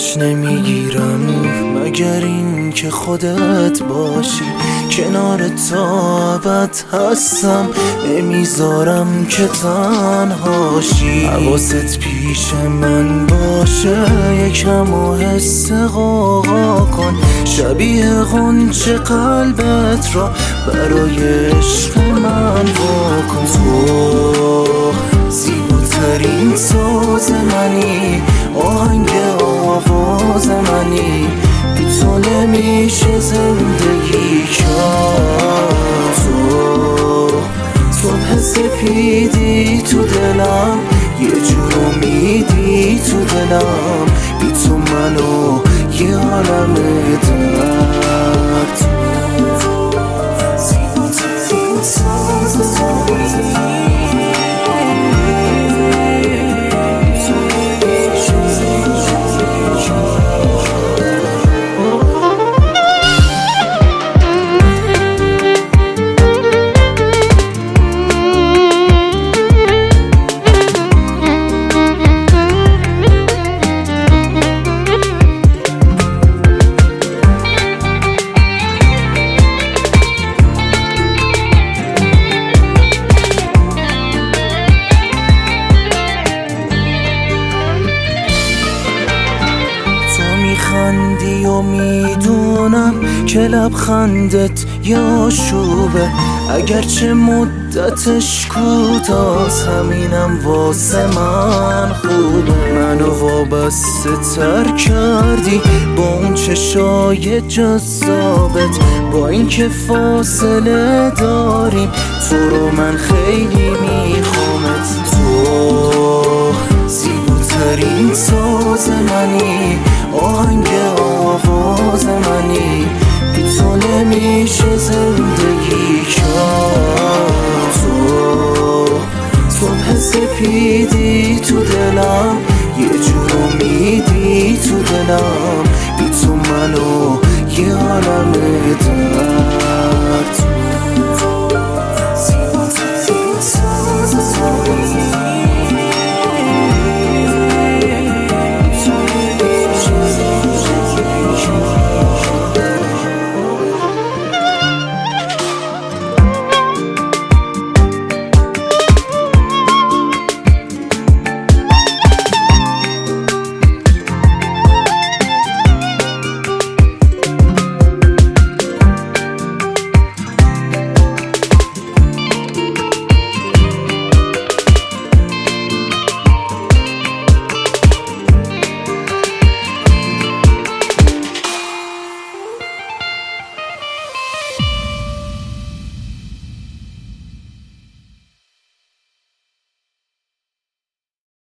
هیچ نمیگیرم مگر این که خودت باشی. کنار ابد هستم، نمیذارم که تنهاشی. حواست پیش من باشه، یکم حس غوغا کن. شبیه غنچه قلبت را برای عشق من واکن. تو زیباترین ساز منی، آهنگ آواز منی. بی تو نمیشه زندگی کرد. تو صبح سپیدی تو دلم، یه جور امیدی تو دلم. بی تو منو یه عالم درد. زیباترین ساز منی. میخندی و میدونم که لبخندت یا شوبه. اگرچه مدتش کوتاست، همینم واسه من خوبه. منو وابسته تر کردی با اون چشای جذابت. با اینکه فاصله داریم، تو رو من خیلی میخوامت. تو زیباترین ساز منی، آهنگ آواز